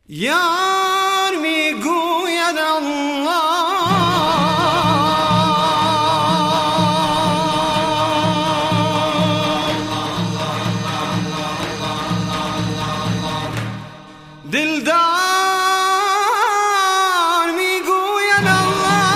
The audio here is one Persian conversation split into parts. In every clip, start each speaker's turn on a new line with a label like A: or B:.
A: یار میگوید الله دلدار میگوید الله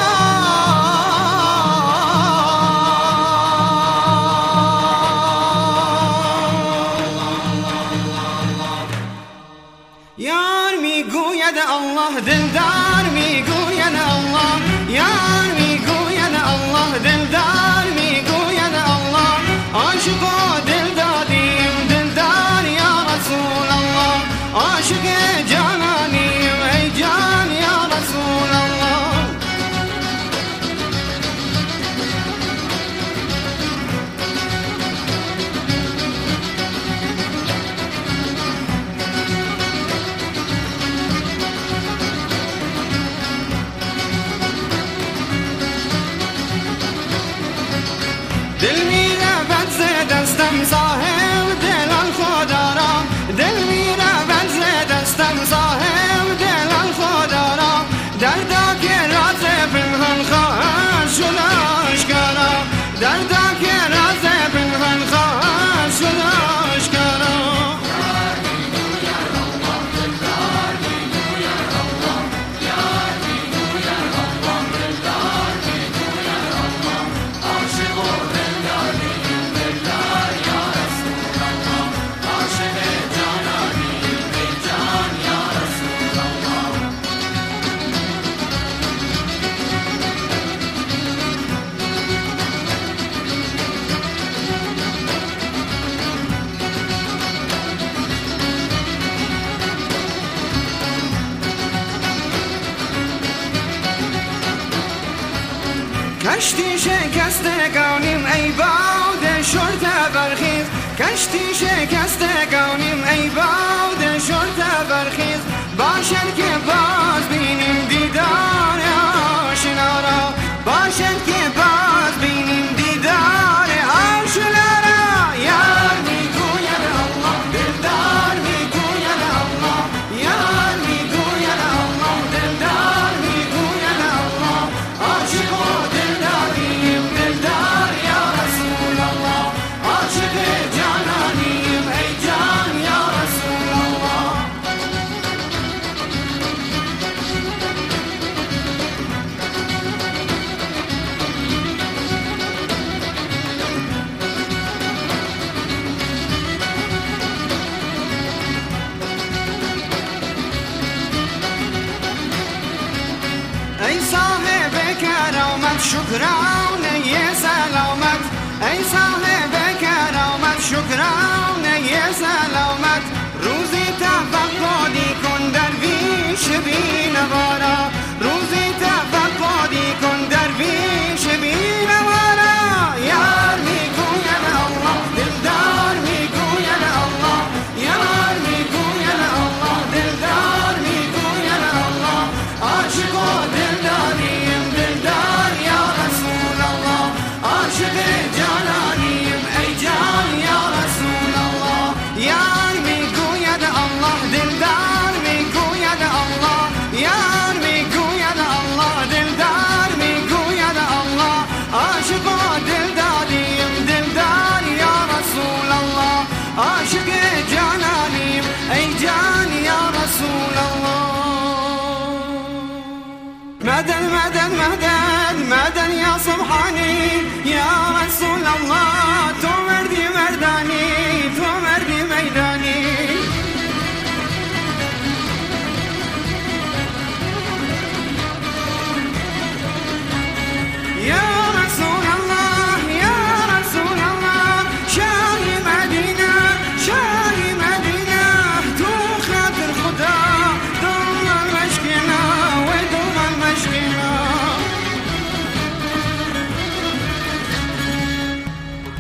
A: یار میگوید الله دلدار میگوید الله یار میگوید الله دلدار میگوید الله عاشق و دل دادیم دلدار یا رسول الله عاشق جانانیم ای جان یا رسول الله دل میرود ز دستم صاحب دلان خدا را دل میرود ز دستم صاحب دلان خدا را دردا که راز پنهان خواهد شد آشکارا دردا که راز پنهان خواهد شد آشکارا کشتی شکسته گانیم ای باد شرط برخیز کشتی شکسته گانیم ای باد شرط برخیز باشد که باز بینیم دیدار آشنا را باشد که باز بینیم دیدار آشنا را یار میگوید الله دلدار میگوید الله یار میگوید الله دلدار میگوید الله عاشق و دلداریم دلدار یا رسول الله عاشق جانانیم ای جان یا رسول الله ای صاحب کرامت شکرانه سلامت ای صاحب کرامت شکرانه سلامت روزی تفقدی کن درویش بینوارا روزی تفقدی کن درویش بینوارا یار میگوید الله دلدار میگوید الله یار میگوید الله دلدار میگوید الله عاشق و دلداریم دلدار یا رسول الله عاشق جانانیم ای جان یا رسول الله یار میگوید الله دلدار میگوید الله یار میگوید الله دلدار میگوید الله عاشق و دلداریم دلدار یا رسول الله عاشق جانانیم ای جان یا رسول الله مدد مدد مدد مدد یا سبحانی یا رسول الله تو مردی مردانی تو مردی میدانی یا رسول الله یا رسول الله شاهی مدینه شاهی مدینه تو خاطر خدا دوم المشکنا و دوم المشکنا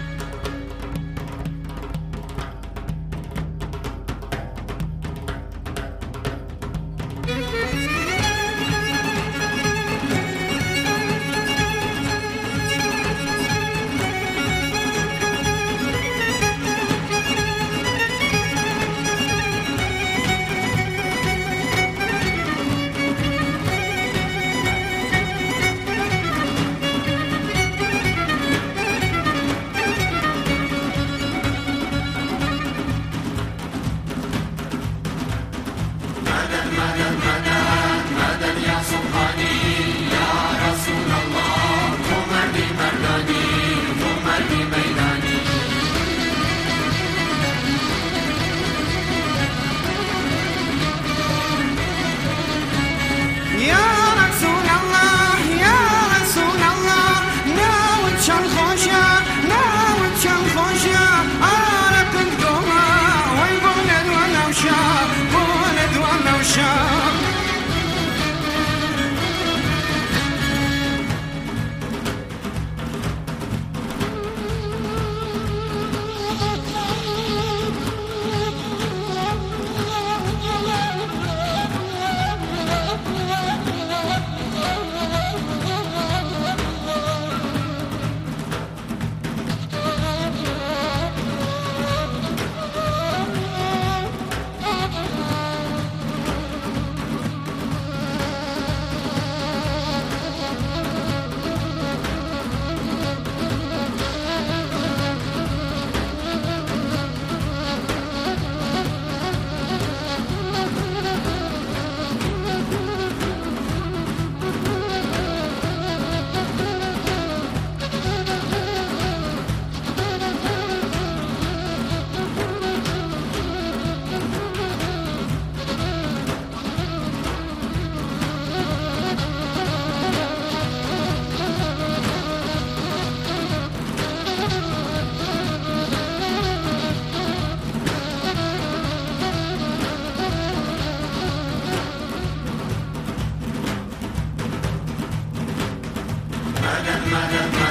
A: مدد